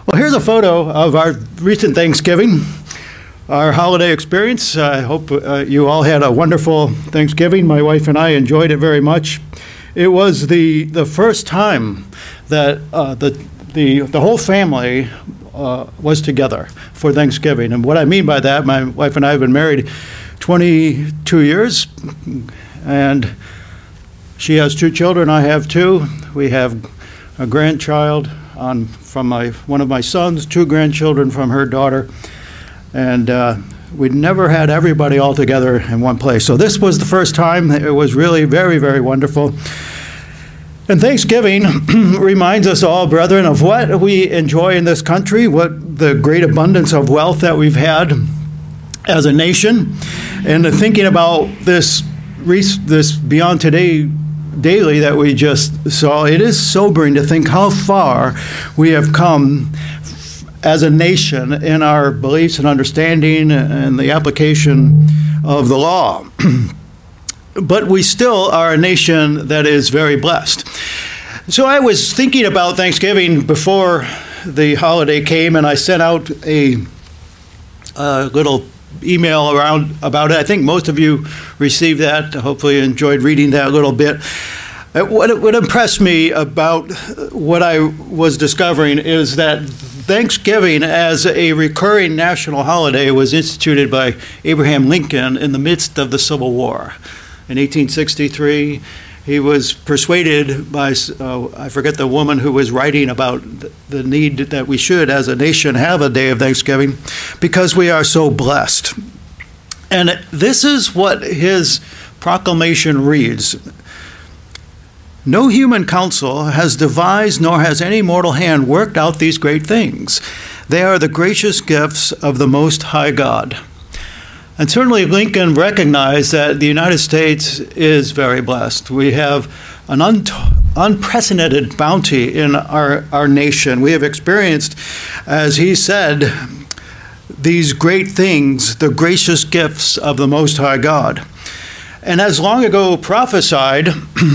Well, here's a photo of our recent Thanksgiving, our holiday experience. I hope you all had a wonderful Thanksgiving. My wife and I enjoyed it very much. It was the first time that the whole family was together for Thanksgiving. And what I mean by that, my wife and I have been married 22 years, and she has 2 children. I have 2. We have a grandchild from one of my sons, 2 grandchildren from her daughter, and we'd never had everybody all together in one place. So this was the first time. It was really very, very wonderful. And Thanksgiving reminds us all, brethren, of what we enjoy in this country, what the great abundance of wealth that we've had as a nation, and thinking about this Beyond Today daily that we just saw. It is sobering to think how far we have come as a nation in our beliefs and understanding and the application of the law. But we still are a nation that is very blessed. So I was thinking about Thanksgiving before the holiday came, and I sent out a little email around about it. I think most of you received that. Hopefully you enjoyed reading that a little bit. What impressed me about what I was discovering is that Thanksgiving as a recurring national holiday was instituted by Abraham Lincoln in the midst of the Civil War. In 1863, he was persuaded by, I forget the woman who was writing about the need that we should, as a nation, have a day of Thanksgiving because we are so blessed. And this is what his proclamation reads: "No human counsel has devised, nor has any mortal hand worked out these great things. They are the gracious gifts of the Most High God." And certainly Lincoln recognized that the United States is very blessed. We have an unprecedented bounty in our nation. We have experienced, as he said, these great things, the gracious gifts of the Most High God. And as long ago prophesied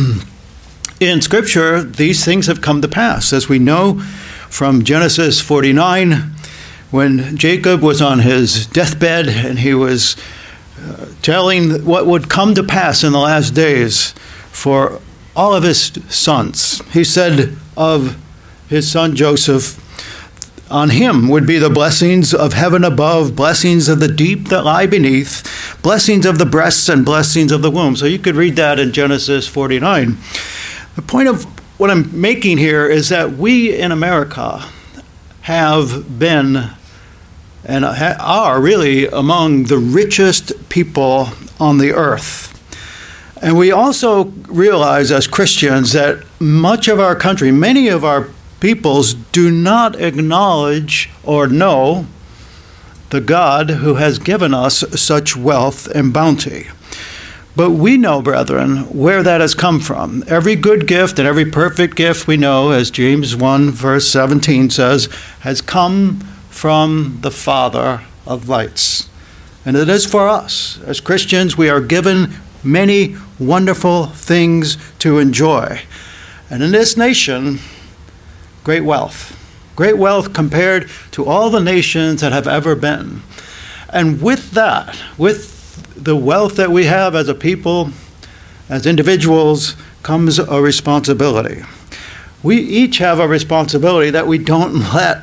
in Scripture, these things have come to pass. As we know from Genesis 49, when Jacob was on his deathbed and he was telling what would come to pass in the last days for all of his sons, he said of his son Joseph, "On him would be the blessings of heaven above, blessings of the deep that lie beneath, blessings of the breasts and blessings of the womb." So you could read that in Genesis 49. The point of what I'm making here is that we in America have been and are really among the richest people on the earth. And we also realize as Christians that much of our country, many of our peoples do not acknowledge or know the God who has given us such wealth and bounty. But we know, brethren, where that has come from. Every good gift and every perfect gift we know, as James 1 verse 17 says, has come from the Father of lights. And it is for us. As Christians, we are given many wonderful things to enjoy. And in this nation, great wealth. Great wealth compared to all the nations that have ever been. And with that, with the wealth that we have as a people, as individuals, comes a responsibility. We each have a responsibility that we don't let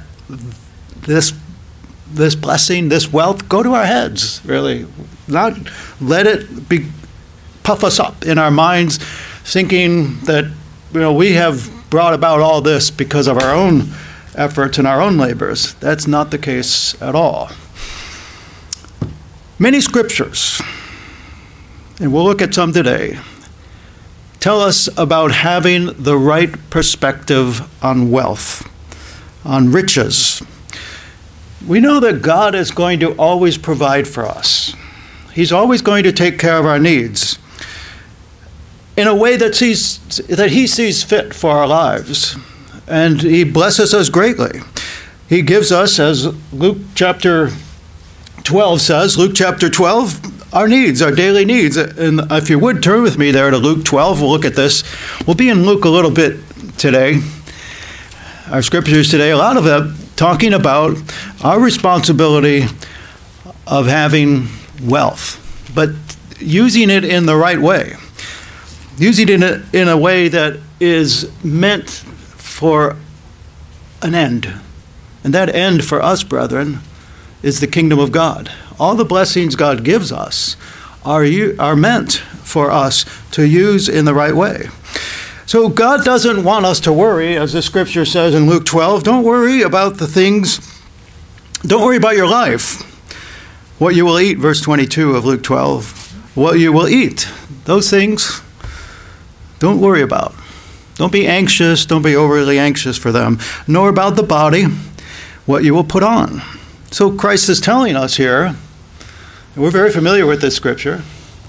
this blessing, this wealth, go to our heads, really. Not let it puff us up in our minds, thinking that we have brought about all this because of our own efforts and our own labors. That's not the case at all. Many scriptures, and we'll look at some today, tell us about having the right perspective on wealth, on riches. We know that God is going to always provide for us. He's always going to take care of our needs in a way that he sees fit for our lives. And he blesses us greatly. He gives us, as Luke chapter 12 says, Luke chapter 12, our needs, our daily needs. And if you would turn with me there to Luke 12, we'll look at this. We'll be in Luke a little bit today. Our scriptures today, a lot of talking about our responsibility of having wealth, but using it in the right way. Using it in a way that is meant for an end. And that end for us, brethren, is the kingdom of God. All the blessings God gives us are meant for us to use in the right way. So God doesn't want us to worry, as the scripture says in Luke 12. Don't worry about the things. Don't worry about your life. What you will eat, verse 22 of Luke 12. What you will eat. Those things, don't worry about. Don't be anxious. Don't be overly anxious for them. Nor about the body, what you will put on. So Christ is telling us here, and we're very familiar with this scripture,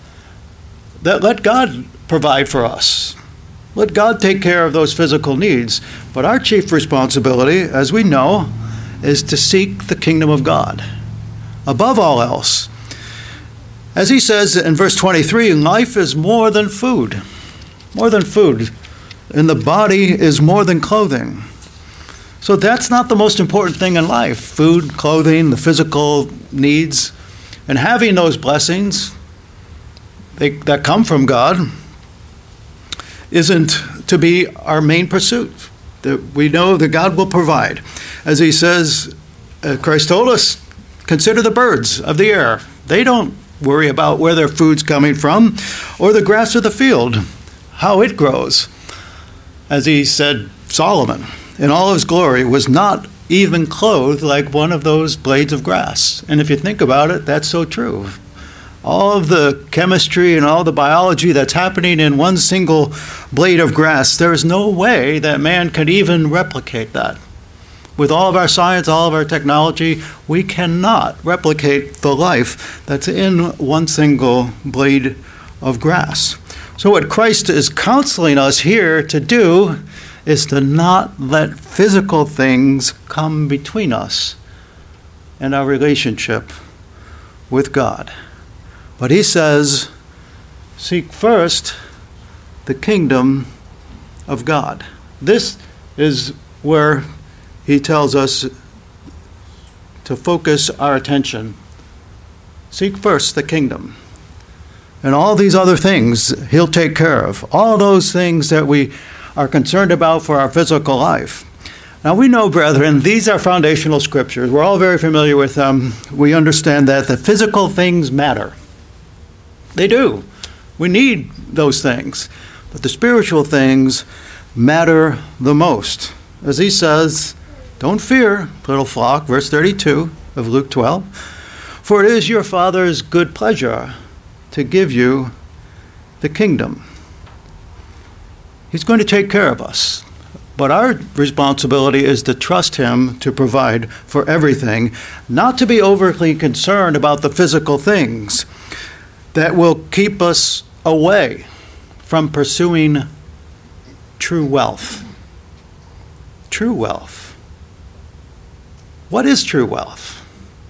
that let God provide for us. Let God take care of those physical needs. But our chief responsibility, as we know, is to seek the kingdom of God above all else. As he says in verse 23, life is more than food. More than food. And the body is more than clothing. So that's not the most important thing in life. Food, clothing, the physical needs. And having those blessings that come from God isn't to be our main pursuit. That we know that God will provide. As he says, Christ told us, consider the birds of the air. They don't worry about where their food's coming from, or the grass of the field, how it grows. As he said, Solomon, in all his glory, was not even clothed like one of those blades of grass. And if you think about it, that's so true. All of the chemistry and all the biology that's happening in one single blade of grass, there is no way that man could even replicate that. With all of our science, all of our technology, we cannot replicate the life that's in one single blade of grass. So what Christ is counseling us here to do is to not let physical things come between us and our relationship with God. But he says, seek first the kingdom of God. This is where he tells us to focus our attention. Seek first the kingdom. And all these other things he'll take care of. All those things that we are concerned about for our physical life. Now we know, brethren, these are foundational scriptures. We're all very familiar with them. We understand that the physical things matter. They do. We need those things. But the spiritual things matter the most. As he says, don't fear, little flock, verse 32 of Luke 12, for it is your Father's good pleasure to give you the kingdom. He's going to take care of us. But our responsibility is to trust him to provide for everything, not to be overly concerned about the physical things that will keep us away from pursuing true wealth. True wealth. What is true wealth?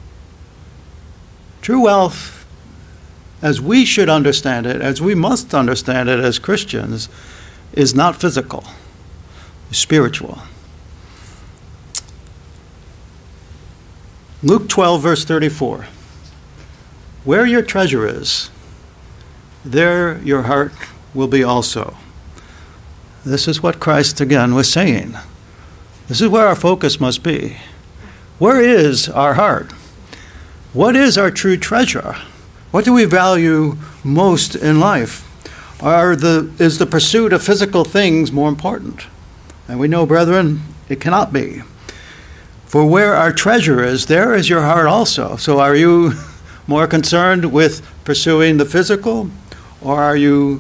True wealth, as we should understand it, as we must understand it as Christians, is not physical, it's spiritual. Luke 12, verse 34. Where your treasure is, there your heart will be also. This is what Christ again was saying. This is where our focus must be. Where is our heart? What is our true treasure? What do we value most in life? Is the pursuit of physical things more important? And we know, brethren, it cannot be. For where our treasure is, there is your heart also. So are you more concerned with pursuing the physical, or are you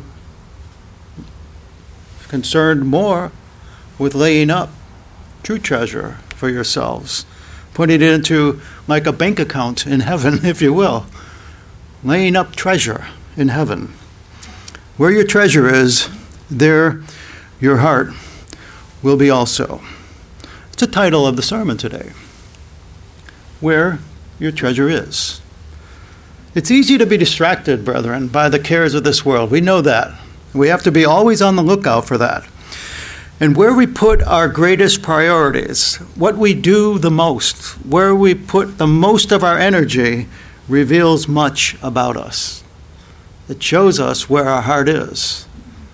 concerned more with laying up true treasure for yourselves, putting it into like a bank account in heaven, if you will, laying up treasure in heaven? Where your treasure is, there your heart will be also. It's the title of the sermon today. Where your treasure is. It's easy to be distracted, brethren, by the cares of this world. We know that. We have to be always on the lookout for that. And where we put our greatest priorities, what we do the most, where we put the most of our energy, reveals much about us. It shows us where our heart is.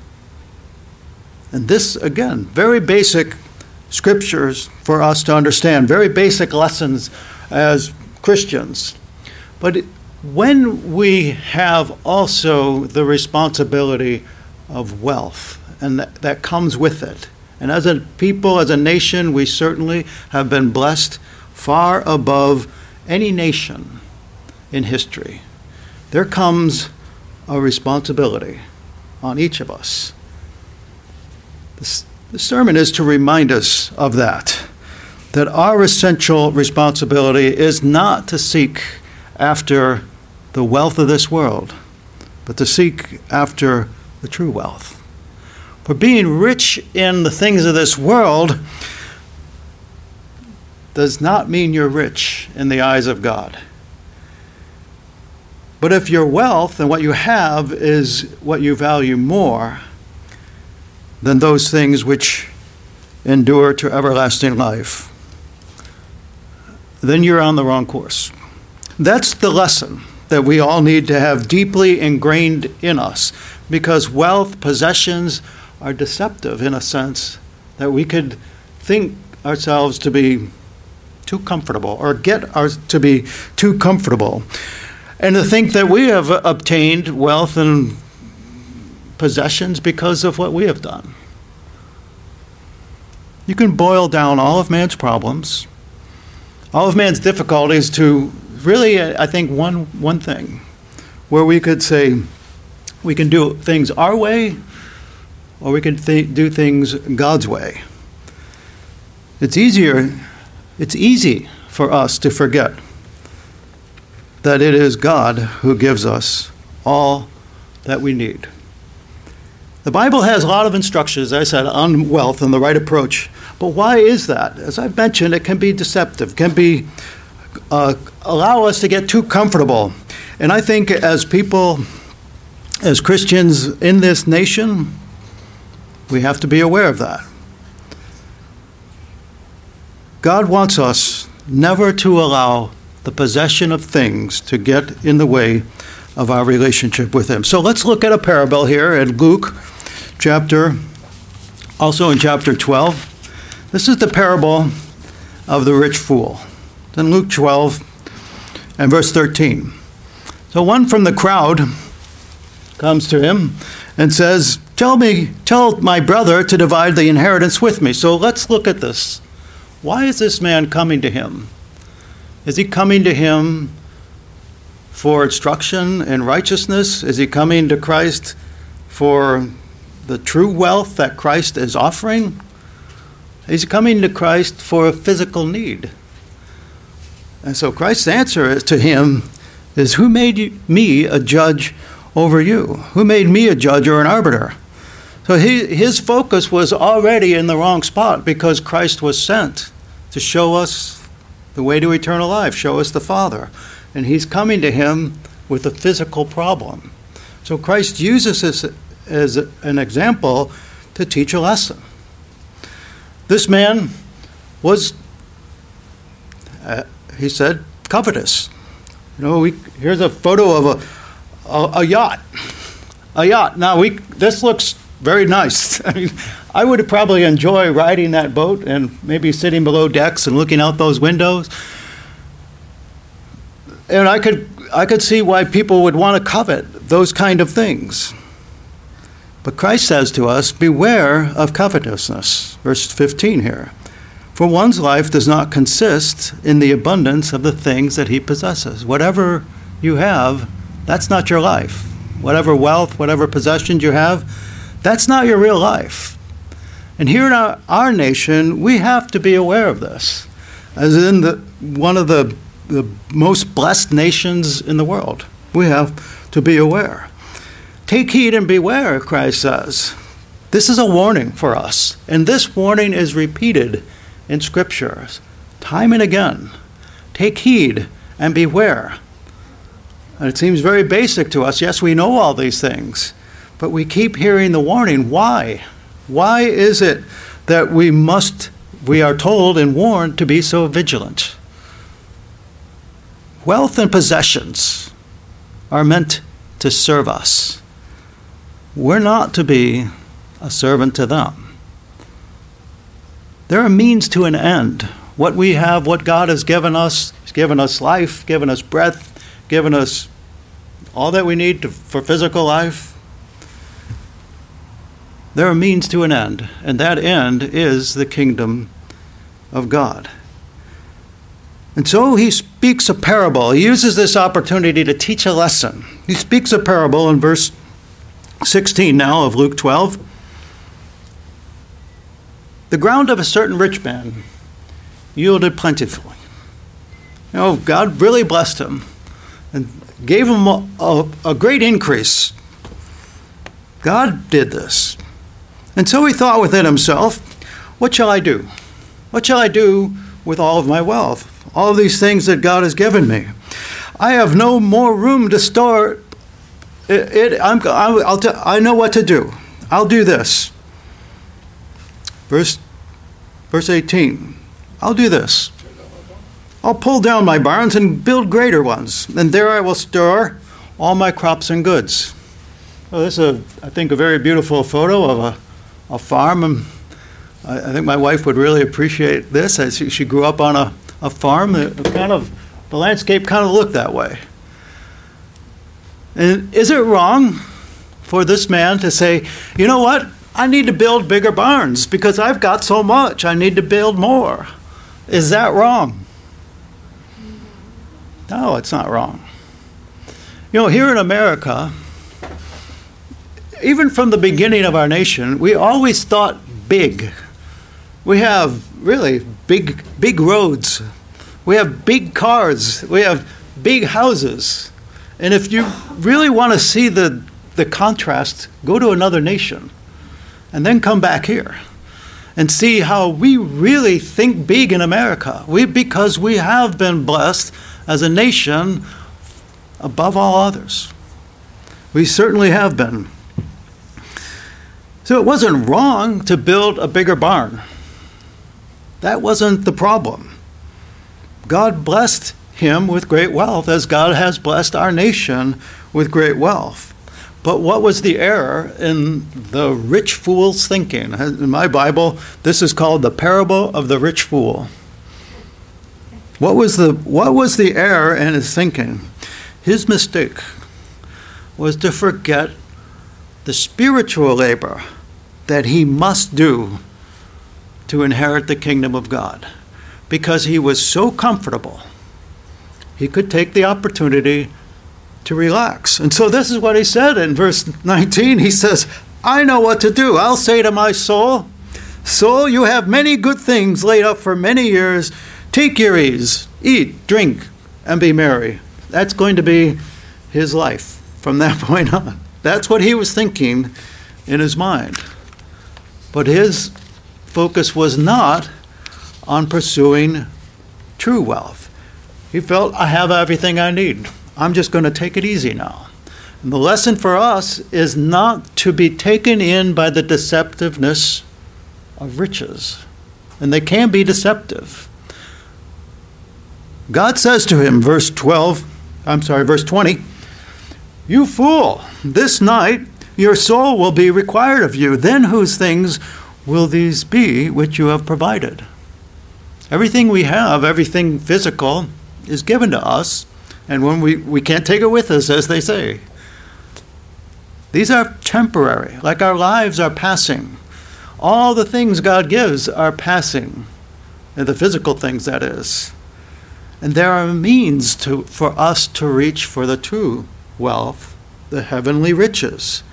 And this, again, very basic scriptures for us to understand, very basic lessons as Christians. But when we have also the responsibility of wealth, and that comes with it, and as a people, as a nation, we certainly have been blessed far above any nation in history. There comes a responsibility on each of us. The sermon is to remind us of that our essential responsibility is not to seek after the wealth of this world, but to seek after the true wealth. For being rich in the things of this world does not mean you're rich in the eyes of God. But if your wealth and what you have is what you value more than those things which endure to everlasting life, then you're on the wrong course. That's the lesson that we all need to have deeply ingrained in us, because wealth, possessions are deceptive in a sense that we could think ourselves to be too comfortable or to be too comfortable, and to think that we have obtained wealth and possessions because of what we have done. You can boil down all of man's problems, all of man's difficulties to really, I think, one thing, where we could say we can do things our way or we can do things God's way. It's easy for us to forget that it is God who gives us all that we need. The Bible has a lot of instructions, as I said, on wealth and the right approach. But why is that? As I've mentioned, it can be deceptive, can be allow us to get too comfortable. And I think as people, as Christians in this nation, we have to be aware of that. God wants us never to allow the possession of things to get in the way of our relationship with Him. So let's look at a parable here in Luke also in chapter 12. This is the parable of the rich fool. It's in Luke 12 and verse 13. So one from the crowd comes to him and says, Tell my brother to divide the inheritance with me. So let's look at this. Why is this man coming to him? Is he coming to him for instruction in righteousness? Is he coming to Christ for the true wealth that Christ is offering? Is he coming to Christ for a physical need? And so Christ's answer to him is, who made me a judge over you? Who made me a judge or an arbiter? So his focus was already in the wrong spot, because Christ was sent to show us the way to eternal life, show us the Father. And he's coming to him with a physical problem. So Christ uses this as an example to teach a lesson. This man was, he said, covetous. Here's a photo of a yacht. A yacht. Now, this looks very nice. I mean, I would probably enjoy riding that boat and maybe sitting below decks and looking out those windows. And I could see why people would want to covet those kind of things. But Christ says to us, beware of covetousness. Verse 15 here. For one's life does not consist in the abundance of the things that he possesses. Whatever you have, that's not your life. Whatever wealth, whatever possessions you have, that's not your real life. And here in our nation, we have to be aware of this. As in one of the most blessed nations in the world, we have to be aware. Take heed and beware, Christ says. This is a warning for us. And this warning is repeated in Scripture time and again. Take heed and beware. And it seems very basic to us. Yes, we know all these things, but we keep hearing the warning. Why? Why is it that we are told and warned to be so vigilant. Wealth and possessions are meant to serve us. We're not to be a servant to them. They're a means to an end. What we have, what God has given us, He's given us life, given us breath, given us all that we need for physical life. They're a means to an end, and that end is the kingdom of God. And so he speaks a parable. He uses this opportunity to teach a lesson. He speaks a parable in verse 16 now of Luke 12. The ground of a certain rich man yielded plentifully. You know, God really blessed him and gave him a great increase. God did this. And so he thought within himself, what shall I do? What shall I do with all of my wealth? All of these things that God has given me. I have no more room to store it. I know what to do. I'll do this. Verse 18. I'll do this. I'll pull down my barns and build greater ones, and there I will store all my crops and goods. Well, this is, I think, a very beautiful photo of a farm. And I think my wife would really appreciate this. As she grew up on a farm. The landscape kind of looked that way. And is it wrong for this man to say, you know what? I need to build bigger barns because I've got so much. I need to build more. Is that wrong? No, it's not wrong. You know, here in America, even from the beginning of our nation, we always thought big. We have really big roads. We have big cars. We have big houses. And if you really want to see the contrast, go to another nation and then come back here and see how we really think big in America. Because we have been blessed as a nation above all others. We certainly have been. So it wasn't wrong to build a bigger barn. That wasn't the problem. God blessed him with great wealth, as God has blessed our nation with great wealth. But what was the error in the rich fool's thinking? In my Bible, this is called the parable of the rich fool. What was the error in his thinking? His mistake was to forget the spiritual labor that he must do to inherit the kingdom of God. Because he was so comfortable, he could take the opportunity to relax. And so this is what he said in verse 19. He says, I know what to do. I'll say to my soul, soul, you have many good things laid up for many years. Take your ease, eat, drink, and be merry. That's going to be his life from that point on. That's what he was thinking in his mind. But his focus was not on pursuing true wealth. He felt, I have everything I need. I'm just going to take it easy now. And the lesson for us is not to be taken in by the deceptiveness of riches. And they can be deceptive. God says to him, verse 20, you fool, this night your soul will be required of you. Then whose things will these be which you have provided? Everything we have, everything physical, is given to us, and when we can't take it with us, as they say. These are temporary, like our lives are passing. All the things God gives are passing, and the physical things, that is. And there are means for us to reach for the true wealth, the heavenly riches.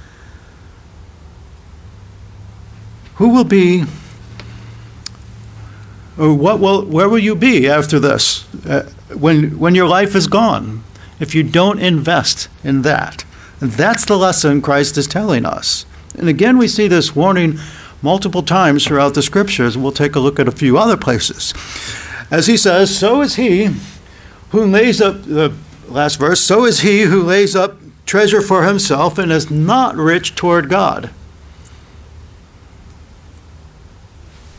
Who will be, or where will you be after this, when your life is gone, if you don't invest in that? And that's the lesson Christ is telling us. And again, we see this warning multiple times throughout the scriptures. We'll take a look at a few other places. As he says, so is he who lays up, the last verse, so is he who lays up treasure for himself and is not rich toward God.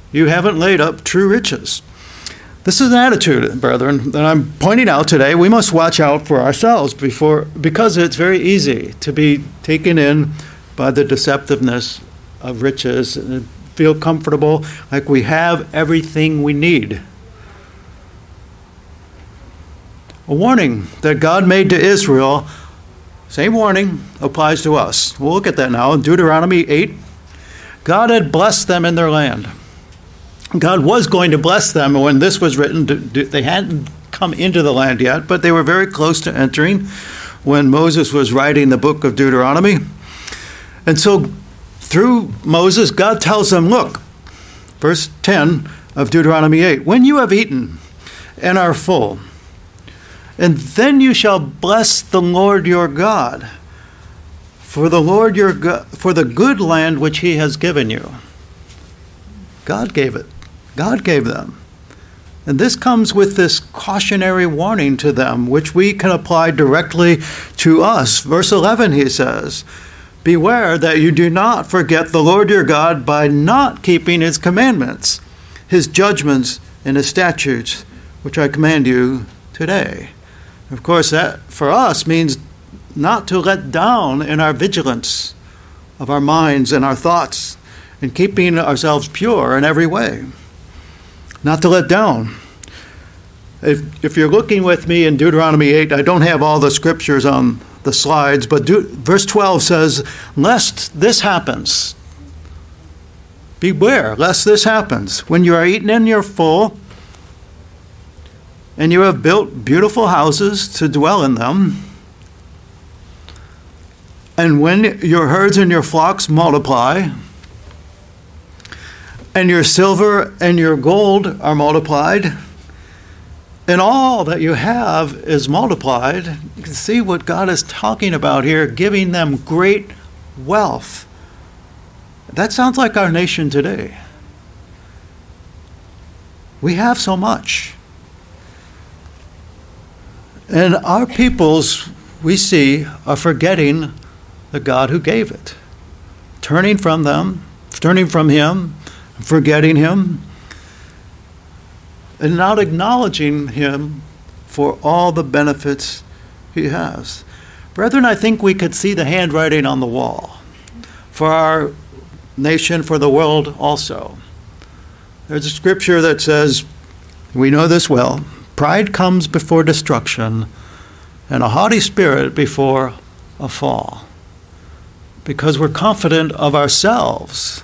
you haven't laid up true riches. This is an attitude, brethren, that I'm pointing out today. We must watch out for ourselves because it's very easy to be taken in by the deceptiveness of riches and feel comfortable like we have everything we need. A warning that God made to Israel, same warning applies to us. We'll look at that now in Deuteronomy 8. God had blessed them in their land. God was going to bless them when this was written. They hadn't come into the land yet, but they were very close to entering when Moses was writing the book of Deuteronomy. And so through Moses, God tells them, look, verse 10 of Deuteronomy 8, when you have eaten and are full, and then you shall bless the Lord your God for the good land which he has given you. God gave it. God gave them. And this comes with this cautionary warning to them, which we can apply directly to us. Verse 11, he says, beware that you do not forget the Lord your God by not keeping his commandments, his judgments, and his statutes, which I command you today. Of course, that for us means not to let down in our vigilance of our minds and our thoughts and keeping ourselves pure in every way. Not to let down. If you're looking with me in Deuteronomy 8, I don't have all the scriptures on the slides, but verse 12 says, lest this happens. Beware, lest this happens. When you are eaten and you're full, and you have built beautiful houses to dwell in them, and when your herds and your flocks multiply, and your silver and your gold are multiplied, and all that you have is multiplied. You can see what God is talking about here, giving them great wealth. That sounds like our nation today. We have so much. And our peoples, we see, are forgetting the God who gave it. Turning from him, forgetting him, and not acknowledging him for all the benefits he has. Brethren, I think we could see the handwriting on the wall for our nation, for the world also. There's a scripture that says, we know this well, pride comes before destruction, and a haughty spirit before a fall. Because we're confident of ourselves.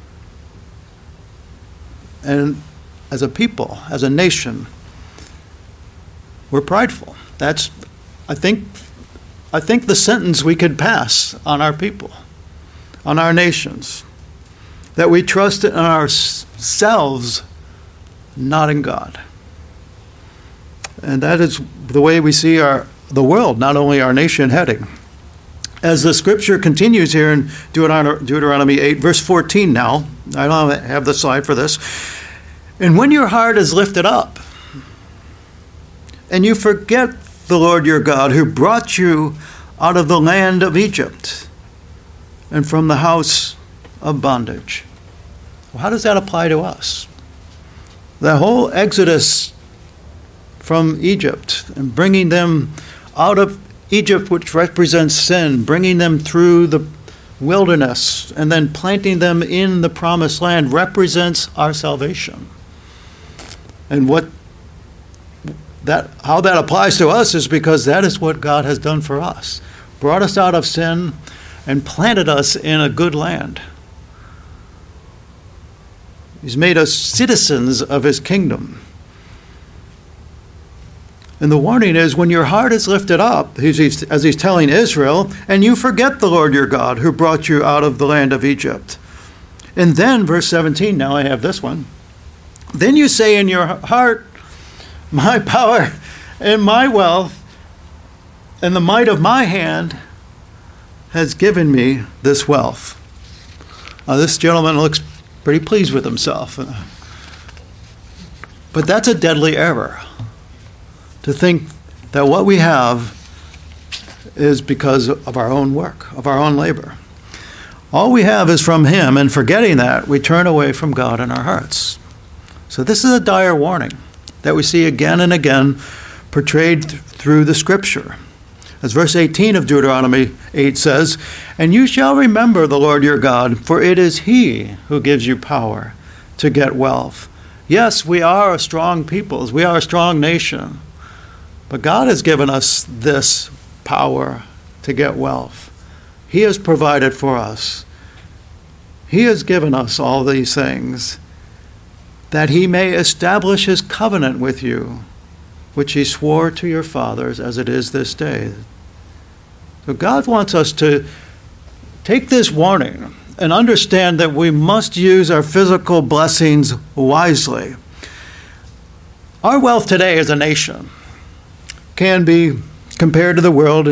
And as a people, as a nation, we're prideful. That's, I think the sentence we could pass on our people, on our nations, that we trust in ourselves, not in God. And that is the way we see the world, not only our nation, heading. As the scripture continues here in Deuteronomy 8, verse 14 now, I don't have the slide for this. And when your heart is lifted up, and you forget the Lord your God who brought you out of the land of Egypt and from the house of bondage. Well, how does that apply to us? The whole Exodus from Egypt and bringing them out of Egypt, which represents sin, bringing them through the wilderness and then planting them in the promised land represents our salvation. And how that applies to us is because that is what God has done for us. Brought us out of sin and planted us in a good land. He's made us citizens of his kingdom. And the warning is, when your heart is lifted up, as he's telling Israel, and you forget the Lord your God who brought you out of the land of Egypt. And then, verse 17, now I have this one. Then you say in your heart, my power and my wealth and the might of my hand has given me this wealth. This gentleman looks pretty pleased with himself. But that's a deadly error. To think that what we have is because of our own work, of our own labor. All we have is from him, and forgetting that, we turn away from God in our hearts. So this is a dire warning that we see again and again portrayed through the Scripture. As verse 18 of Deuteronomy 8 says, "And you shall remember the Lord your God, for it is he who gives you power to get wealth." Yes, we are a strong people. We are a strong nation. But God has given us this power to get wealth. He has provided for us. He has given us all these things that he may establish his covenant with you, which he swore to your fathers as it is this day. So God wants us to take this warning and understand that we must use our physical blessings wisely. Our wealth today as a nation can be compared to the world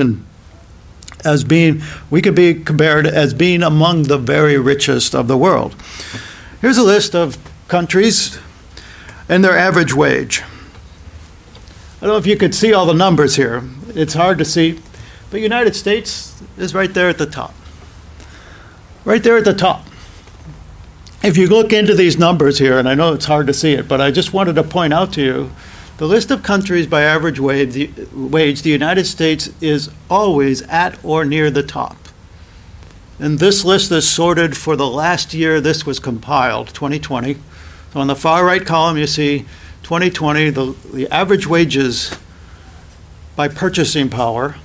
we could be compared as being among the very richest of the world. Here's a list of countries and their average wage. I don't know if you could see all the numbers here. It's hard to see, but United States is right there at the top. Right there at the top. If you look into these numbers here, and I know it's hard to see it, but I just wanted to point out to you, the list of countries by average wage, the United States is always at or near the top. And this list is sorted for the last year this was compiled, 2020. So on the far right column, you see 2020, the average wages by purchasing power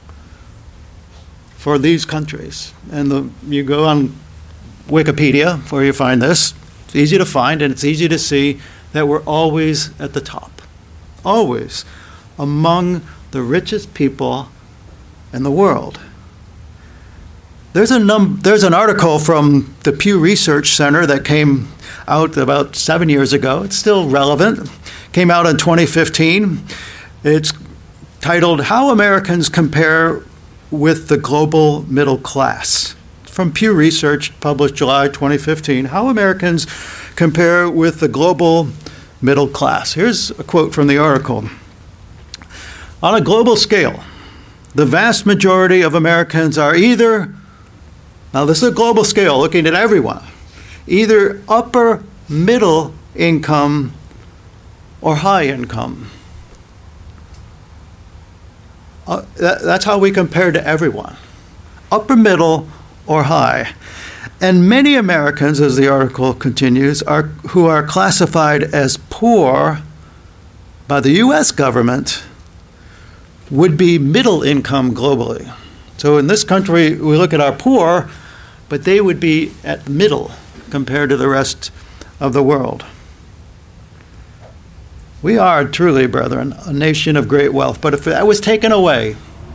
for these countries. And you go on Wikipedia where you find this. It's easy to find, and it's easy to see that we're always at the top. Always among the richest people in the world. There's an article from the Pew Research Center that came out about 7 years ago. It's still relevant. Came out in 2015. It's titled, "How Americans Compare with the Global Middle Class." From Pew Research, published July 2015. How Americans Compare with the Global Middle Class. Here's a quote from the article. "On a global scale, the vast majority of Americans are either," now this is a global scale looking at everyone, "either upper middle income or high income." That's how we compare to everyone. Upper middle or high. And many Americans, as the article continues, who are classified as poor by the U.S. government would be middle income globally. So in this country, we look at our poor, but they would be at middle compared to the rest of the world. We are truly, brethren, a nation of great wealth. But if that was taken away,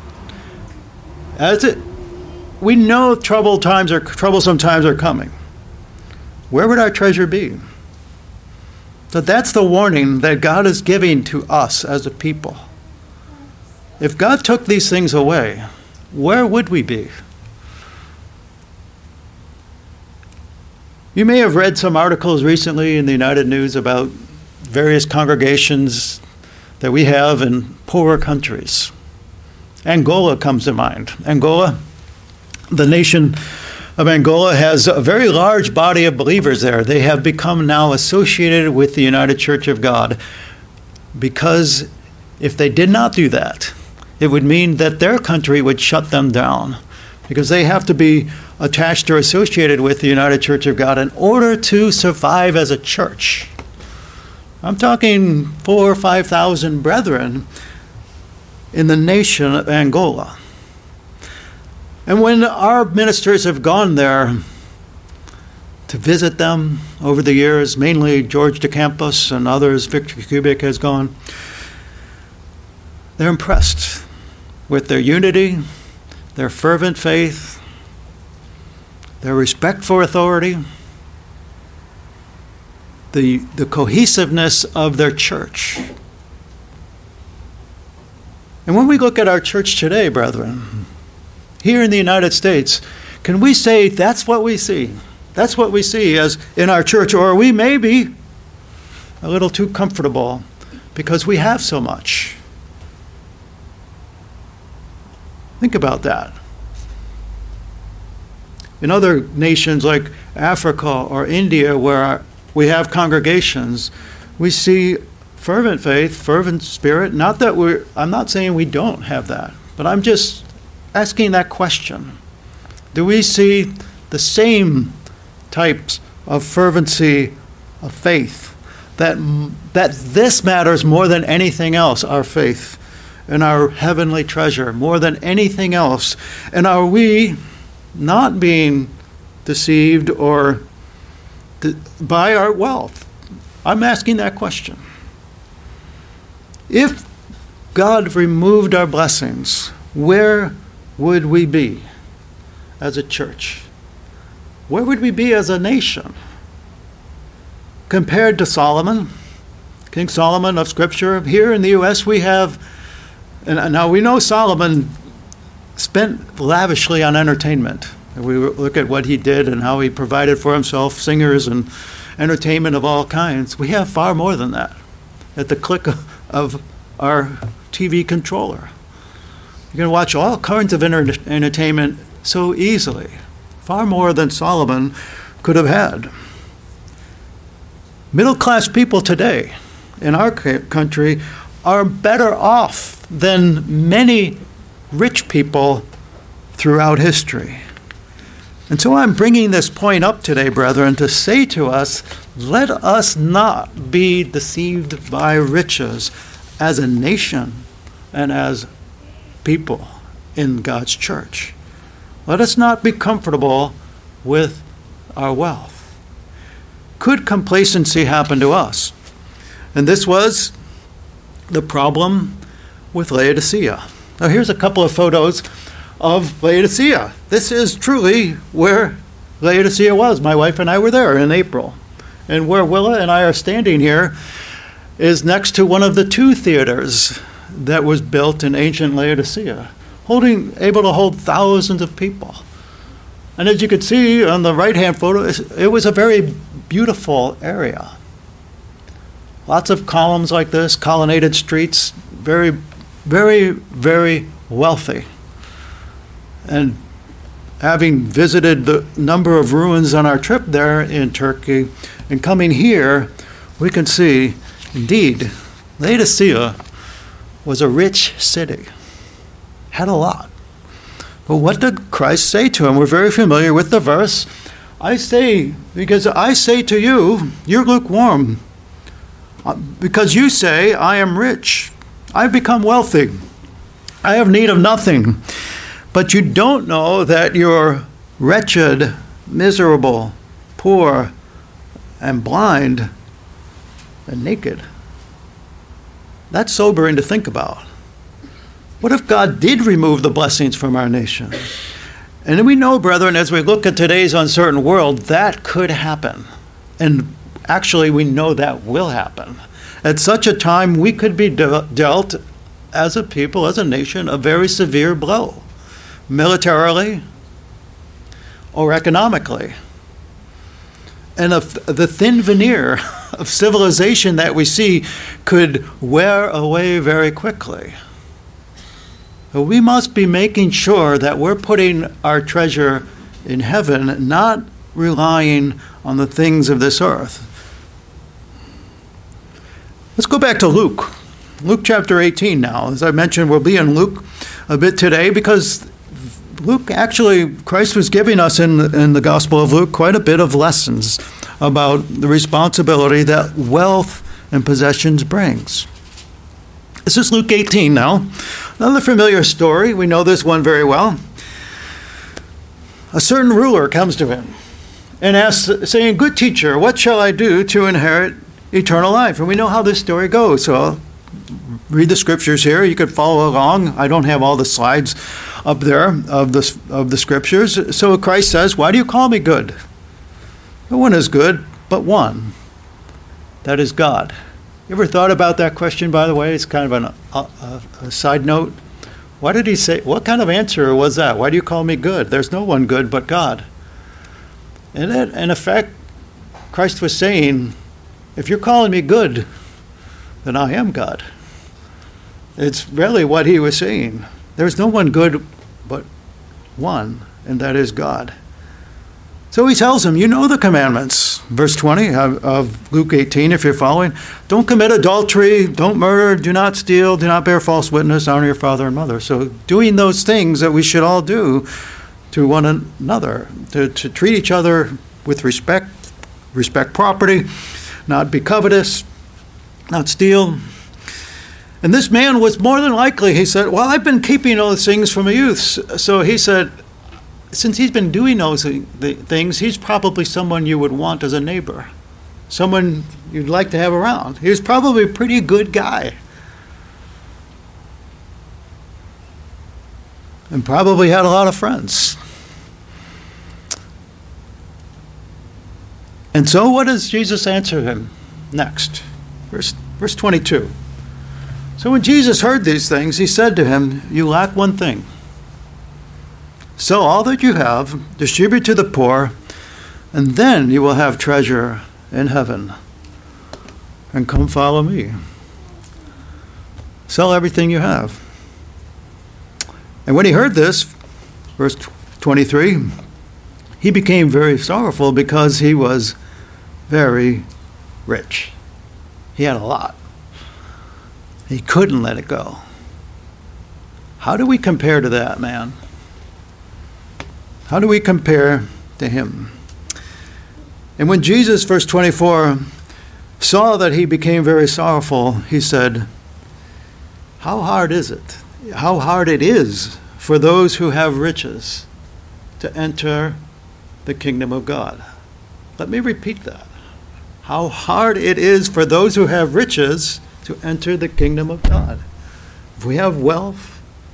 we know troublesome times are coming. Where would our treasure be? So that's the warning that God is giving to us as a people. If God took these things away, where would we be? You may have read some articles recently in the United News about various congregations that we have in poorer countries. Angola comes to mind. Angola, the nation of Angola, has a very large body of believers there. They have become now associated with the United Church of God, because if they did not do that, it would mean that their country would shut them down, because they have to be attached or associated with the United Church of God in order to survive as a church. I'm talking 4,000 or 5,000 brethren in the nation of Angola. And when our ministers have gone there to visit them over the years, mainly George DeCampos and others, Victor Kubik has gone, they're impressed with their unity, their fervent faith, their respect for authority, the cohesiveness of their church. And when we look at our church today, brethren, here in the United States, can we say that's what we see? That's what we see as in our church, or are we maybe a little too comfortable because we have so much? Think about that. In other nations like Africa or India, where we have congregations, we see fervent faith, fervent spirit. I'm not saying we don't have that, but I'm just asking that question. Do we see the same types of fervency of faith? That this matters more than anything else, our faith and our heavenly treasure, more than anything else. And are we not being deceived or by our wealth? I'm asking that question. If God removed our blessings, where would we be as a church? Where would we be as a nation? Compared to Solomon, King Solomon of Scripture, here in the U.S. we have, and now we know Solomon spent lavishly on entertainment. We look at what he did and how he provided for himself singers and entertainment of all kinds. We have far more than that at the click of our TV controller. You can watch all kinds of entertainment so easily, far more than Solomon could have had. Middle-class people today in our country are better off than many rich people throughout history. And so I'm bringing this point up today, brethren, to say to us, let us not be deceived by riches as a nation and as people in God's church. Let us not be comfortable with our wealth. Could complacency happen to us? And this was the problem with Laodicea. Now here's a couple of photos of Laodicea. This is truly where Laodicea was. My wife and I were there in April. And where Willa and I are standing here is next to one of the two theaters that was built in ancient Laodicea, able to hold thousands of people. And as you can see on the right-hand photo, it was a very beautiful area. Lots of columns like this, colonnaded streets, very, very, very wealthy. And having visited the number of ruins on our trip there in Turkey, and coming here, we can see, indeed, Laodicea was a rich city, had a lot. But what did Christ say to him? We're very familiar with the verse. Because I say to you, you're lukewarm. Because you say, I am rich. I've become wealthy. I have need of nothing. But you don't know that you're wretched, miserable, poor, and blind, and naked. That's sobering to think about. What if God did remove the blessings from our nation? And we know, brethren, as we look at today's uncertain world, that could happen. And actually, we know that will happen. At such a time, we could be dealt, as a people, as a nation, a very severe blow, militarily or economically. And the thin veneer of civilization that we see could wear away very quickly. But we must be making sure that we're putting our treasure in heaven, not relying on the things of this earth. Let's go back to Luke. Luke chapter 18 now. As I mentioned, we'll be in Luke a bit today because Luke, actually, Christ was giving us in the Gospel of Luke quite a bit of lessons about the responsibility that wealth and possessions brings. This is Luke 18 now. Another familiar story. We know this one very well. A certain ruler comes to him and asks, saying, "Good teacher, what shall I do to inherit eternal life?" And we know how this story goes. So I'll read the scriptures here. You could follow along. I don't have all the slides up there of the scriptures. So Christ says, "Why do you call me good? No one is good but one. That is God." You ever thought about that question, by the way? It's kind of a side note. Why did he say, what kind of answer was that? Why do you call me good? There's no one good but God. And in effect, Christ was saying, if you're calling me good, then I am God. It's really what he was saying. There's no one good but one, and that is God. So he tells him, you know the commandments. Verse 20 of Luke 18, if you're following. Don't commit adultery, don't murder, do not steal, do not bear false witness, honor your father and mother. So doing those things that we should all do to one another, to treat each other with respect, respect property, not be covetous, not steal. And this man was more than likely, he said, well, I've been keeping those things from my youth. So he said, since he's been doing those things, he's probably someone you would want as a neighbor, someone you'd like to have around. He was probably a pretty good guy. And probably had a lot of friends. And so what does Jesus answer him next? Verse 22. So when Jesus heard these things, he said to him, you lack one thing. Sell all that you have, distribute to the poor, and then you will have treasure in heaven. And come follow me. Sell everything you have. And when he heard this, verse 23, he became very sorrowful because he was very rich. He had a lot. He couldn't let it go. How do we compare to that man? How do we compare to him? And when Jesus, verse 24, saw that he became very sorrowful, he said, how hard is it? How hard it is for those who have riches to enter the kingdom of God. Let me repeat that. How hard it is for those who have riches to enter the kingdom of God. If we have wealth,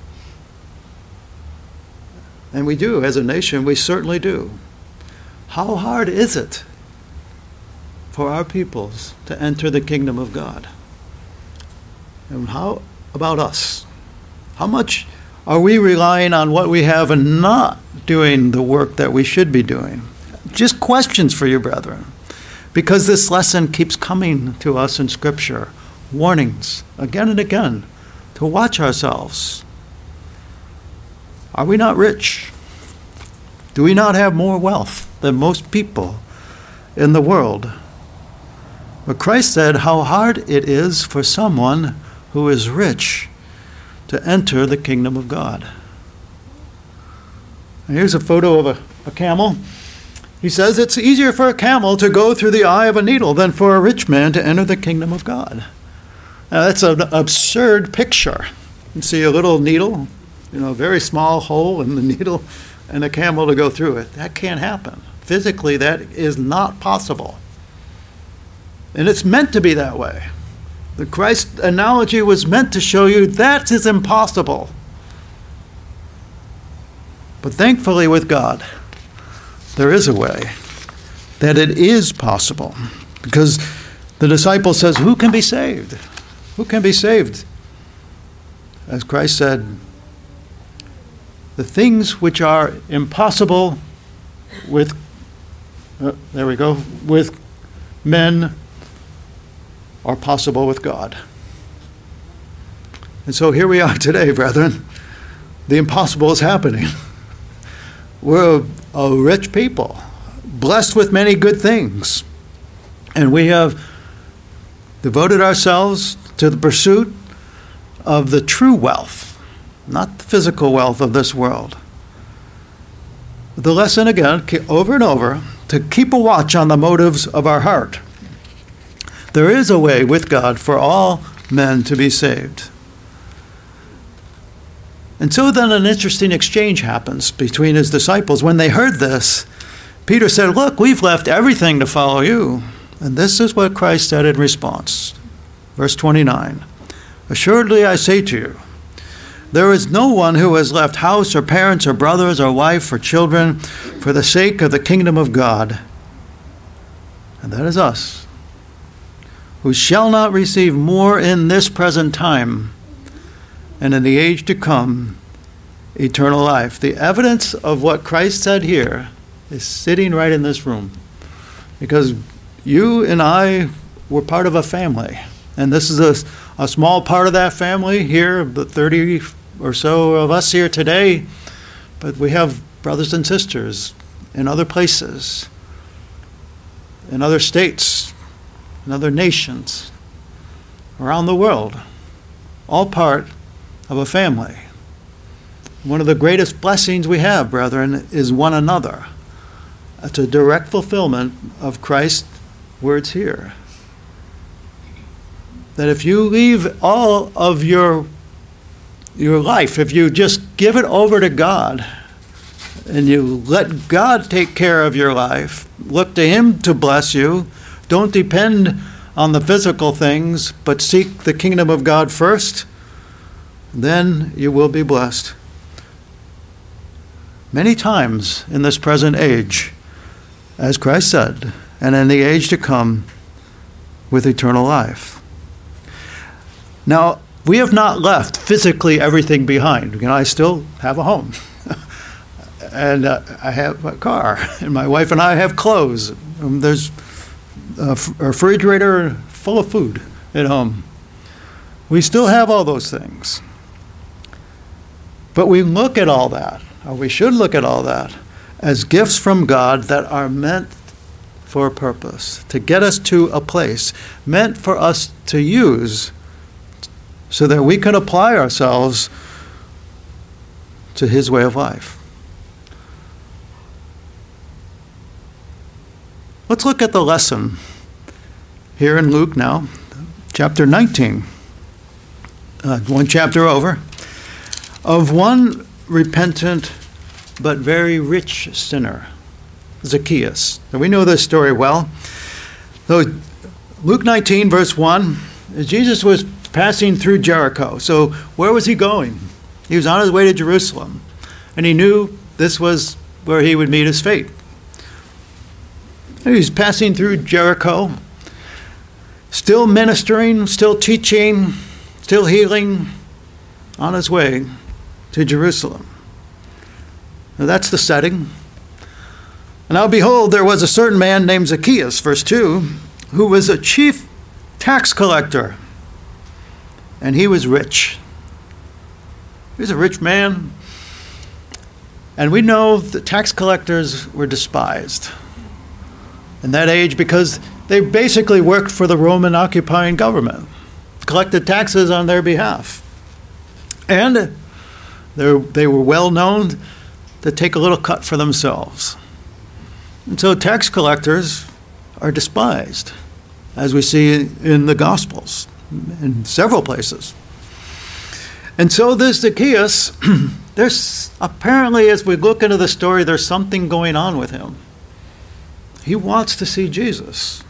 and we do as a nation, we certainly do. How hard is it for our peoples to enter the kingdom of God? And how about us? How much are we relying on what we have and not doing the work that we should be doing? Just questions for you, brethren. Because this lesson keeps coming to us in Scripture. Warnings again and again to watch ourselves. Are we not rich? Do we not have more wealth than most people in the world? But Christ said how hard it is for someone who is rich to enter the kingdom of God. And here's a photo of a camel. He says it's easier for a camel to go through the eye of a needle than for a rich man to enter the kingdom of God. Now, that's an absurd picture. You see a little needle, a very small hole in the needle, and a camel to go through it. That can't happen. Physically, that is not possible. And it's meant to be that way. The Christ analogy was meant to show you that is impossible. But thankfully with God, there is a way that it is possible. Because the disciple says, who can be saved? Who can be saved? As Christ said, the things which are impossible with men are possible with God. And so here we are today, brethren. The impossible is happening. We're a rich people, blessed with many good things. And we have devoted ourselves to the pursuit of the true wealth, not the physical wealth of this world. The lesson again, over and over, to keep a watch on the motives of our heart. There is a way with God for all men to be saved. And so then an interesting exchange happens between his disciples. When they heard this, Peter said, look, we've left everything to follow you. And this is what Christ said in response. Verse 29, assuredly I say to you, there is no one who has left house or parents or brothers or wife or children for the sake of the kingdom of God, and that is us, who shall not receive more in this present time and in the age to come eternal life. The evidence of what Christ said here is sitting right in this room, because you and I were part of a family, and this is a small part of that family here, the 30 or so of us here today, but we have brothers and sisters in other places, in other states, in other nations, around the world, all part of a family. One of the greatest blessings we have, brethren, is one another. It's a direct fulfillment of Christ's words here. That if you leave all of your life, if you just give it over to God, and you let God take care of your life, look to Him to bless you, don't depend on the physical things, but seek the kingdom of God first, then you will be blessed. Many times in this present age, as Christ said, and in the age to come, with eternal life. Now, we have not left physically everything behind. You know, I still have a home. And I have a car. And my wife and I have clothes. There's a refrigerator full of food at home. We still have all those things. But we look at all that, or we should look at all that, as gifts from God that are meant for a purpose, to get us to a place, meant for us to use so that we can apply ourselves to His way of life. Let's look at the lesson here in Luke now, chapter 19, one chapter over, of one repentant but very rich sinner, Zacchaeus. Now, we know this story well. So Luke 19, verse 1, Jesus was passing through Jericho. So where was he going? He was on his way to Jerusalem, and he knew this was where he would meet his fate. He was passing through Jericho, still ministering, still teaching, still healing, on his way to Jerusalem. Now that's the setting. And now behold, there was a certain man named Zacchaeus, verse 2, who was a chief tax collector, and he was rich. He was a rich man, and we know that tax collectors were despised in that age because they basically worked for the Roman occupying government, collected taxes on their behalf. And they were well known to take a little cut for themselves. And so tax collectors are despised, as we see in the Gospels, in several places. And so this Zacchaeus, there's apparently, as we look into the story, there's something going on with him. He wants to see Jesus.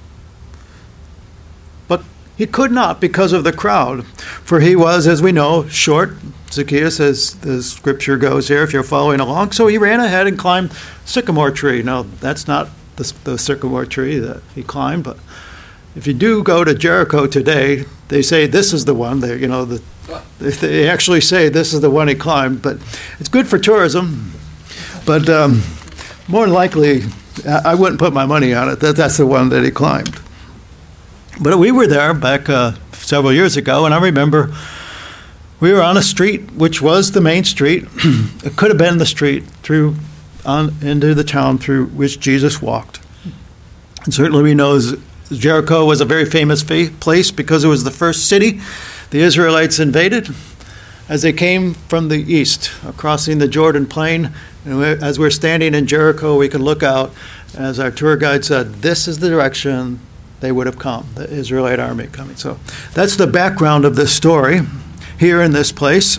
But he could not because of the crowd, for he was, as we know, short, Zacchaeus, as the scripture goes here, if you're following along. So he ran ahead and climbed a sycamore tree. Now, that's not the sycamore tree that he climbed, but if you do go to Jericho today, they say this is the one. They actually say this is the one he climbed, but it's good for tourism. But more than likely, I wouldn't put my money on it. That's the one that he climbed. But we were there back several years ago, and I remember we were on a street, which was the main street. It could have been the street into the town through which Jesus walked. And certainly we know Jericho was a very famous place because it was the first city the Israelites invaded as they came from the east, crossing the Jordan Plain. And as we're standing in Jericho, we can look out. As our tour guide said, this is the direction they would have come, the Israelite army coming. So that's the background of this story here in this place.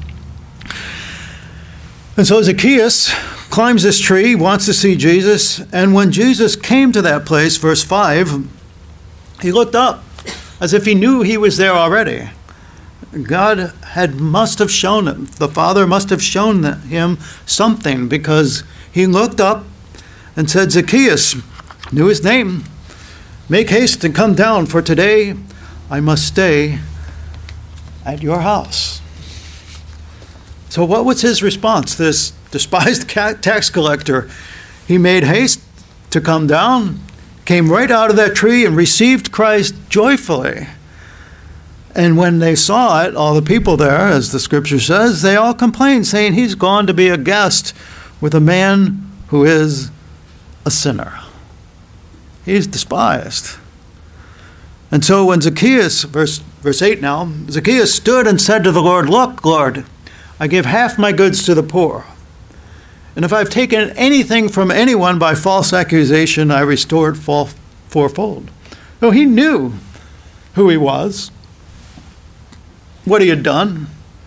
And so Zacchaeus climbs this tree, wants to see Jesus, and when Jesus came to that place, verse 5, he looked up as if he knew he was there already. God must have shown him, the Father must have shown him something, because he looked up and said, Zacchaeus, knew his name, make haste and come down, for today I must stay at your house. So what was his response? This despised tax collector, he made haste to come down, came right out of that tree and received Christ joyfully. And when they saw it, all the people there, as the scripture says, they all complained, saying he's gone to be a guest with a man who is a sinner. He's despised. And so when Zacchaeus, verse 8 now, Zacchaeus stood and said to the Lord, "Look, Lord, I give half my goods to the poor. And if I've taken anything from anyone by false accusation, I restore it fourfold." So he knew who he was, what he had done,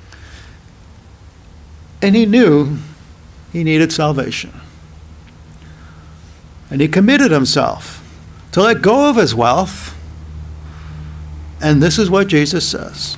and he knew he needed salvation. And he committed himself to let go of his wealth. And this is what Jesus says.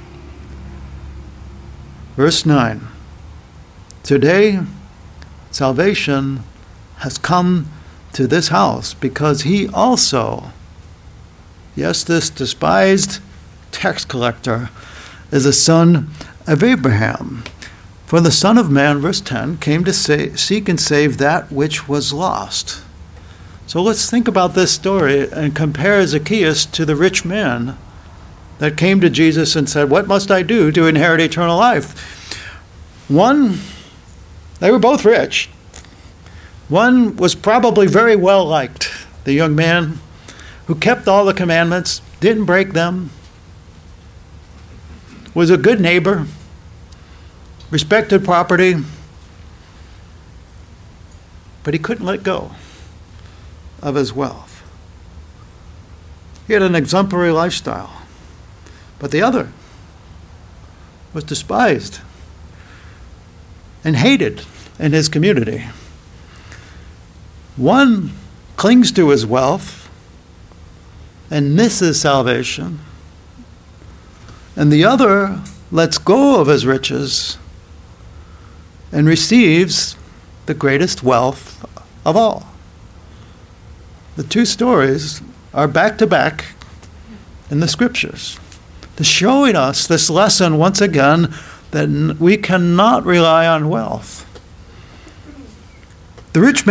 Verse 9, "Today salvation has come to this house because he also," yes, this despised tax collector, "is a son of Abraham. For the Son of Man," verse 10, "came to seek and save that which was lost." So let's think about this story and compare Zacchaeus to the rich man that came to Jesus and said, "What must I do to inherit eternal life?" They were both rich. One was probably very well liked, the young man who kept all the commandments, didn't break them, was a good neighbor, respected property, but he couldn't let go of his wealth. He had an exemplary lifestyle, but the other was despised and hated in his community. One clings to his wealth and misses salvation, and the other lets go of his riches and receives the greatest wealth of all. The two stories are back to back in the scriptures, showing us this lesson once again that we cannot rely on wealth. The rich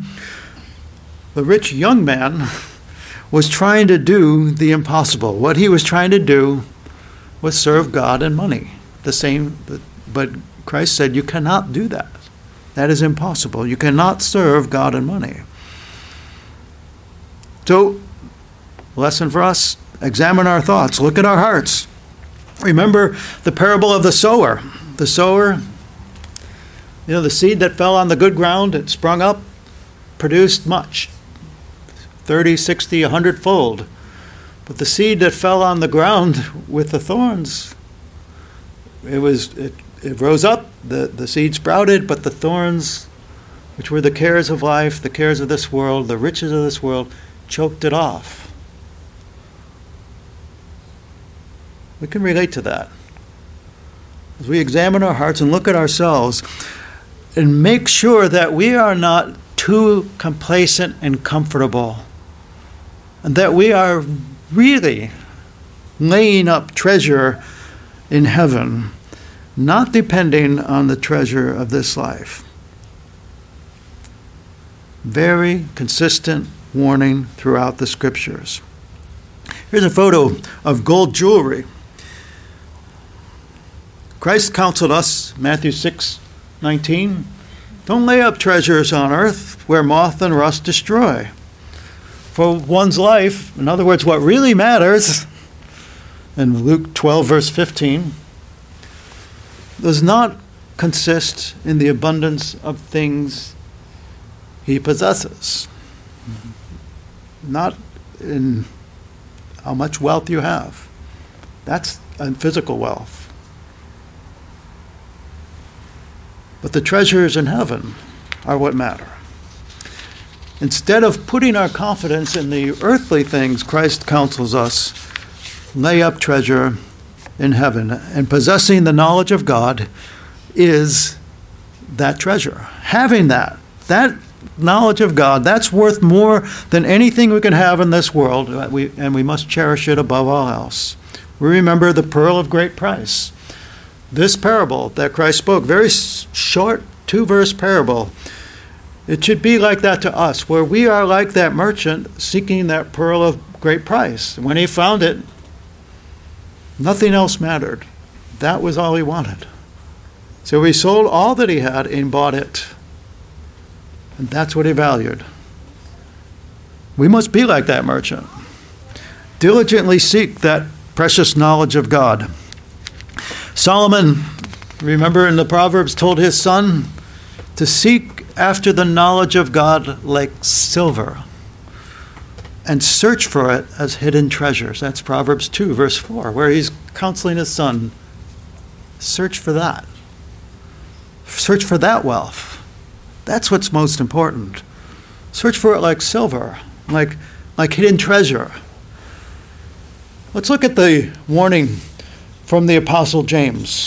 young man was trying to do the impossible. What he was trying to do was serve God and money. But Christ said, "You cannot do that. That is impossible. You cannot serve God and money." So, lesson for us, examine our thoughts, look at our hearts. Remember the parable of the sower. The sower, the seed that fell on the good ground, it sprung up, produced much, 30, 60, 100-fold. But the seed that fell on the ground with the thorns, it rose up, the seed sprouted, but the thorns, which were the cares of life, the cares of this world, the riches of this world, choked it off. We can relate to that. As we examine our hearts and look at ourselves and make sure that we are not too complacent and comfortable, and that we are really laying up treasure in heaven, not depending on the treasure of this life. Very consistent warning throughout the scriptures. Here's a photo of gold jewelry. Christ counseled us, Matthew 6:19, "Don't lay up treasures on earth where moth and rust destroy." For one's life, in other words, what really matters, in Luke 12, verse 15, does not consist in the abundance of things he possesses. Not in how much wealth you have. That's physical wealth. But the treasures in heaven are what matter. Instead of putting our confidence in the earthly things, Christ counsels us, lay up treasure in heaven. And possessing the knowledge of God is that treasure. Having that knowledge of God, that's worth more than anything we can have in this world, and we must cherish it above all else. We remember the pearl of great price. This parable that Christ spoke, very short 2-verse parable, it should be like that to us, where we are like that merchant seeking that pearl of great price. When he found it, nothing else mattered. That was all he wanted. So he sold all that he had and bought it. And that's what he valued. We must be like that merchant. Diligently seek that precious knowledge of God. Solomon, remember in the Proverbs, told his son to seek after the knowledge of God like silver and search for it as hidden treasures. That's Proverbs 2, verse 4, where he's counseling his son. Search for that. Search for that wealth. That's what's most important. Search for it like silver, like hidden treasure. Let's look at the warning from the Apostle James.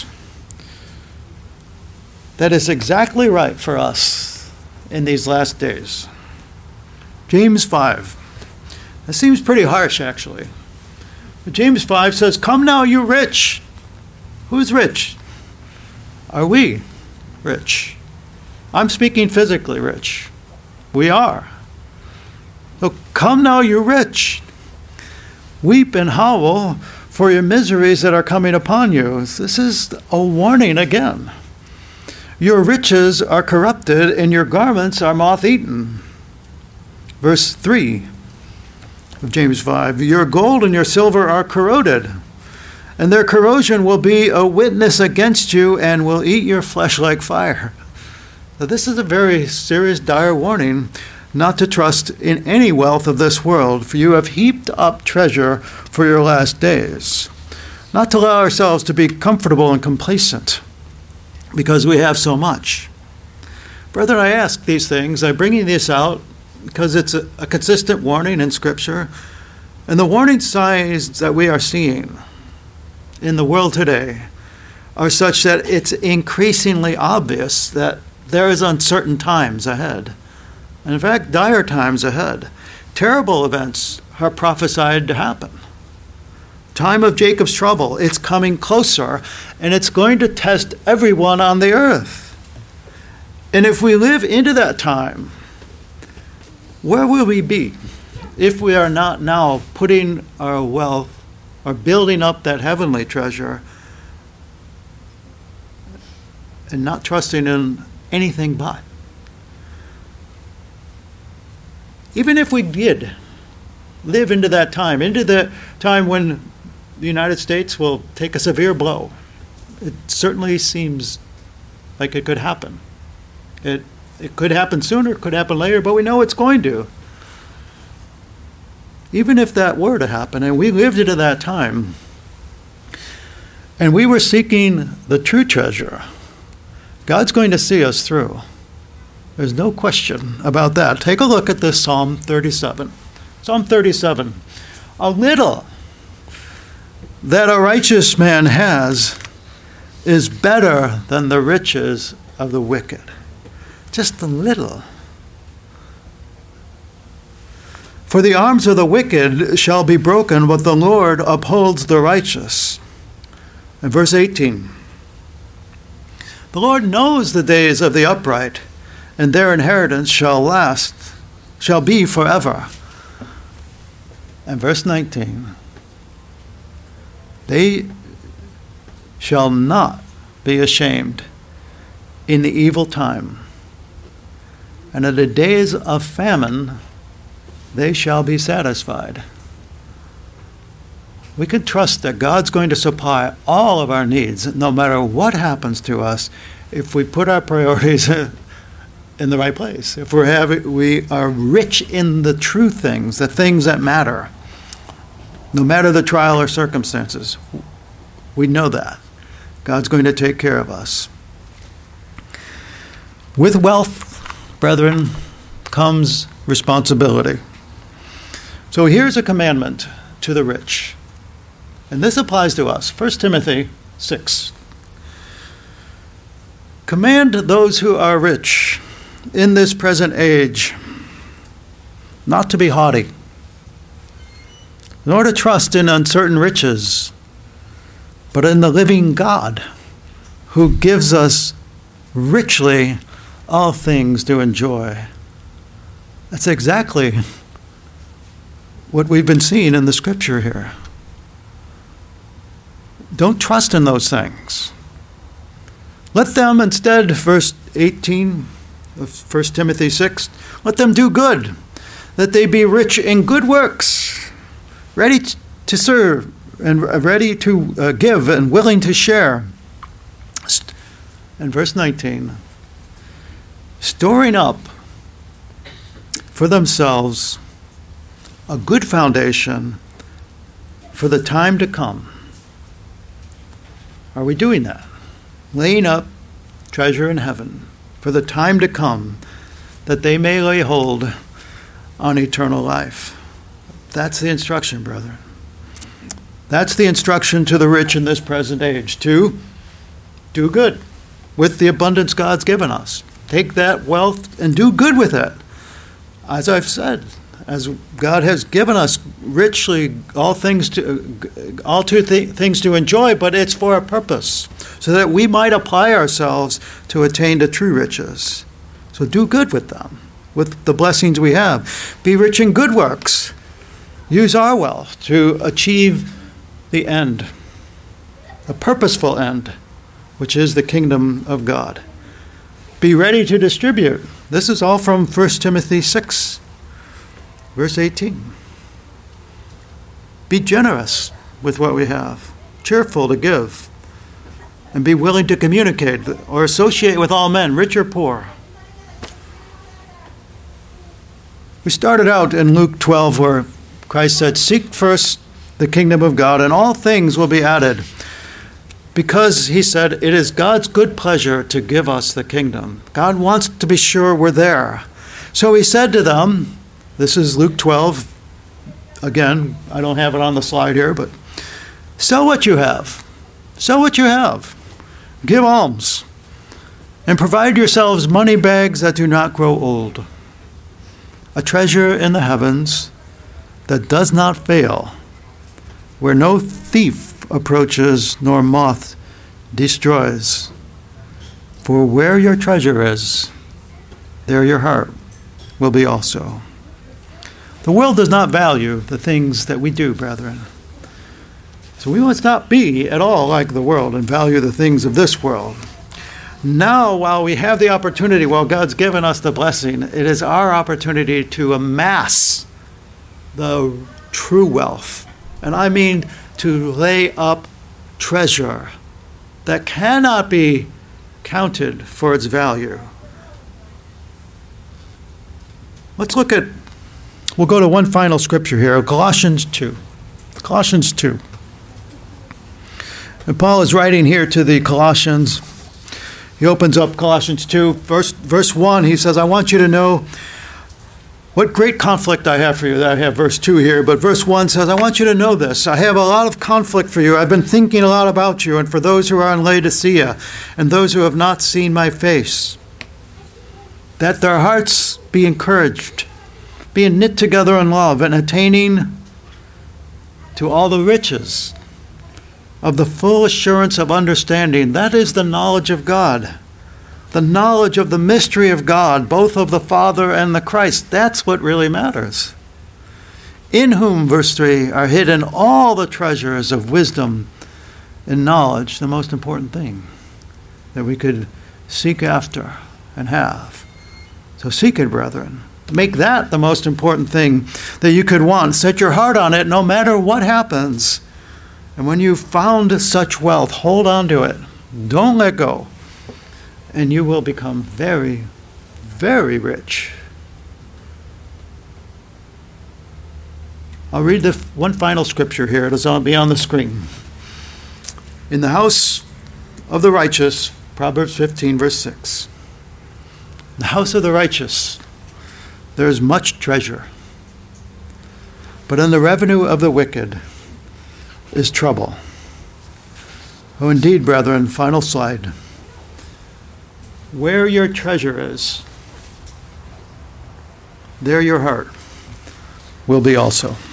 That is exactly right for us in these last days. James 5. That seems pretty harsh, actually. But James 5 says, "Come now, you rich." Who's rich? Are we rich? I'm speaking physically rich. We are. So come now, you rich. Weep and howl for your miseries that are coming upon you. This is a warning again. Your riches are corrupted and your garments are moth-eaten. Verse 3 of James 5, your gold and your silver are corroded, and their corrosion will be a witness against you and will eat your flesh like fire. Now, this is a very serious, dire warning not to trust in any wealth of this world, for you have heaped up treasure for your last days. Not to allow ourselves to be comfortable and complacent because we have so much. Brethren, I ask these things. I'm bringing this out because it's a consistent warning in Scripture. And the warning signs that we are seeing in the world today are such that it's increasingly obvious that there is uncertain times ahead. And in fact, dire times ahead. Terrible events are prophesied to happen. Time of Jacob's trouble, it's coming closer, and it's going to test everyone on the earth. And if we live into that time, where will we be if we are not now putting our wealth or building up that heavenly treasure and not trusting in anything but? Even if we did live into that time, into the time when the United States will take a severe blow, it certainly seems like it could happen. It could happen sooner, it could happen later, but we know it's going to. Even if that were to happen, and we lived into that time, and we were seeking the true treasure, God's going to see us through. There's no question about that. Take a look at this Psalm 37. Psalm 37. A little that a righteous man has is better than the riches of the wicked. Just a little. For the arms of the wicked shall be broken, but the Lord upholds the righteous. And verse 18. The Lord knows the days of the upright, and their inheritance shall be forever. And verse 19, they shall not be ashamed in the evil time, and in the days of famine they shall be satisfied. We can trust that God's going to supply all of our needs, no matter what happens to us, if we put our priorities in the right place. If we are rich in the true things, the things that matter, no matter the trial or circumstances, we know that God's going to take care of us. With wealth, brethren, comes responsibility. So here's a commandment to the rich, and this applies to us. 1 Timothy 6. Command those who are rich in this present age not to be haughty, nor to trust in uncertain riches, but in the living God, who gives us richly all things to enjoy. That's exactly what we've been seeing in the Scripture here. Don't trust in those things. Let them instead, verse 18 of 1 Timothy 6, let them do good, that they be rich in good works, ready to serve and ready to give and willing to share. And verse 19, storing up for themselves a good foundation for the time to come. Are we doing that? Laying up treasure in heaven for the time to come, that they may lay hold on eternal life. That's the instruction, brethren. That's the instruction to the rich in this present age, to do good with the abundance God's given us. Take that wealth and do good with it. As I've said, as God has given us richly all things to enjoy, but it's for a purpose, so that we might apply ourselves to attain to true riches. So do good with them, with the blessings we have. Be rich in good works. Use our wealth to achieve the end, a purposeful end, which is the kingdom of God. Be ready to distribute. This is all from 1 Timothy 6, verse 18. Be generous with what we have, cheerful to give, and be willing to communicate or associate with all men, rich or poor. We started out in Luke 12 where Christ said, "Seek first the kingdom of God, and all things will be added." Because he said, it is God's good pleasure to give us the kingdom. God wants to be sure we're there. So he said to them, this is Luke 12, again, I don't have it on the slide here, but sell what you have. Sell what you have. Give alms. And provide yourselves money bags that do not grow old. A treasure in the heavens that does not fail, where no thief approaches nor moth destroys. For where your treasure is, there your heart will be also. The world does not value the things that we do, brethren. So we must not be at all like the world and value the things of this world. Now, while we have the opportunity, while God's given us the blessing, it is our opportunity to amass the true wealth. And I mean to lay up treasure that cannot be counted for its value. We'll go to one final scripture here, Colossians 2. Colossians 2. And Paul is writing here to the Colossians. He opens up Colossians 2, verse 1. He says, I want you to know what great conflict I have for you. I have verse 2 here, but verse 1 says, I want you to know this. I have a lot of conflict for you. I've been thinking a lot about you, and for those who are in Laodicea, and those who have not seen my face, that their hearts be encouraged, being knit together in love, and attaining to all the riches of the full assurance of understanding. That is the knowledge of God. The knowledge of the mystery of God, both of the Father and the Christ. That's what really matters. In whom, verse 3, are hidden all the treasures of wisdom and knowledge, the most important thing that we could seek after and have. So seek it, brethren. Make that the most important thing that you could want. Set your heart on it no matter what happens. And when you've found such wealth, hold on to it. Don't let go. And you will become very, very rich. I'll read the one final scripture here. It'll be on the screen. In the house of the righteous, Proverbs 15, verse 6. In the house of the righteous, there is much treasure. But in the revenue of the wicked is trouble. Oh, indeed, brethren, final slide. Where your treasure is, there your heart will be also.